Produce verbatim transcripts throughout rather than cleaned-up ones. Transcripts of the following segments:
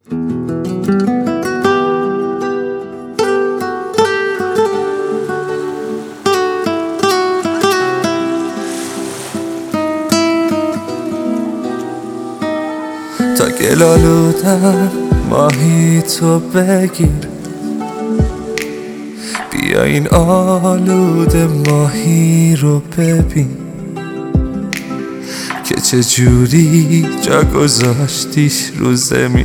تا گل آلودم ماهی تو بگیر، بیا این آلوده ماهی رو ببین که چجوری جا گذاشتیش رو زمین.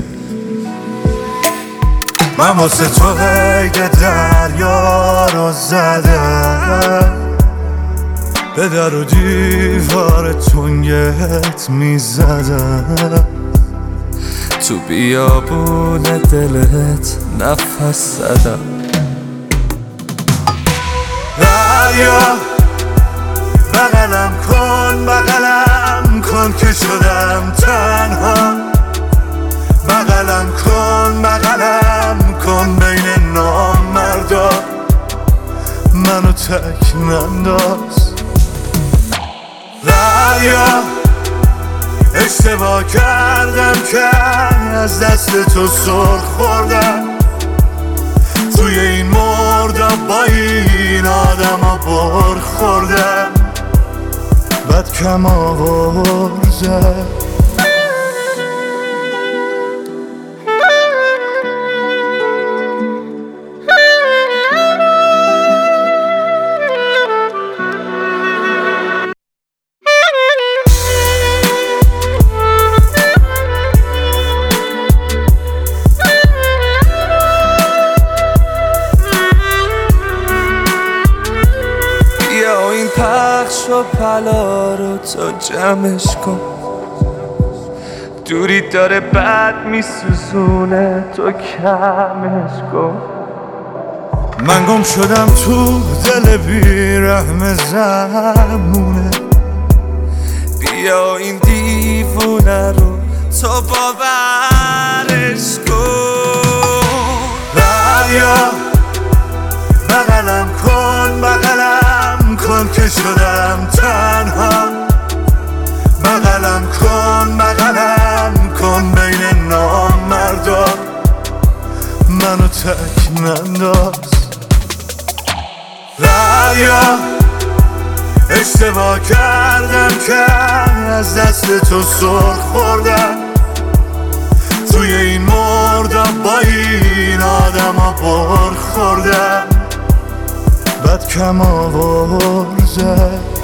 من واسه تو قید دریا رو زدم، به در و دیوار تنگت میزدم، تو بیابون دلت نفس زدم. دریا بغلم کن بغلم کن که شدم تنها، بغلم کن بغلم کن بین نامردا، منو تک ننداز. دریا اشتباه کردم که از دست تو سر خوردم، توی این مردم با این آدم ها بر خوردم، بد کم آوردم. این پخش و پلا رو تو جمعش کن، دوری داره بد میسوزونه تو کمش کن. من گم شدم تو دل بیرحم زمونه، بیا این دیوونه رو تو باورش کن. دریا بغلم کن بغلم کن که شدم تنها، بغلم کن بغلم کن بین نامردا، منو تک ننداز. دریا اشتباه کردم که از دست تو سر خوردم، توی این مردم با این آدم ها بر خوردم، بد کم آورده.